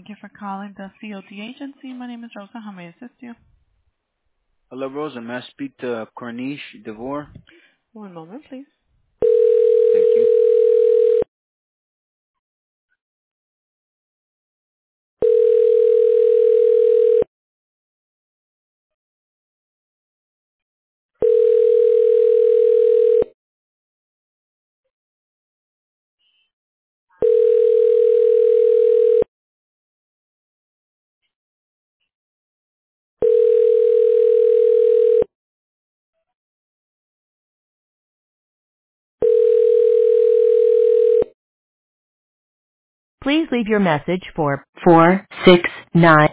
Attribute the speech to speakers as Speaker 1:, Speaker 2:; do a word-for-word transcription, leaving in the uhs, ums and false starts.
Speaker 1: you for calling the C O T agency. My name is Rosa. How may I assist you?
Speaker 2: Hello, Rosa. May I speak to Corniche DeVore?
Speaker 1: One moment, please.
Speaker 2: Thank you.
Speaker 3: Please leave your message for four six nine.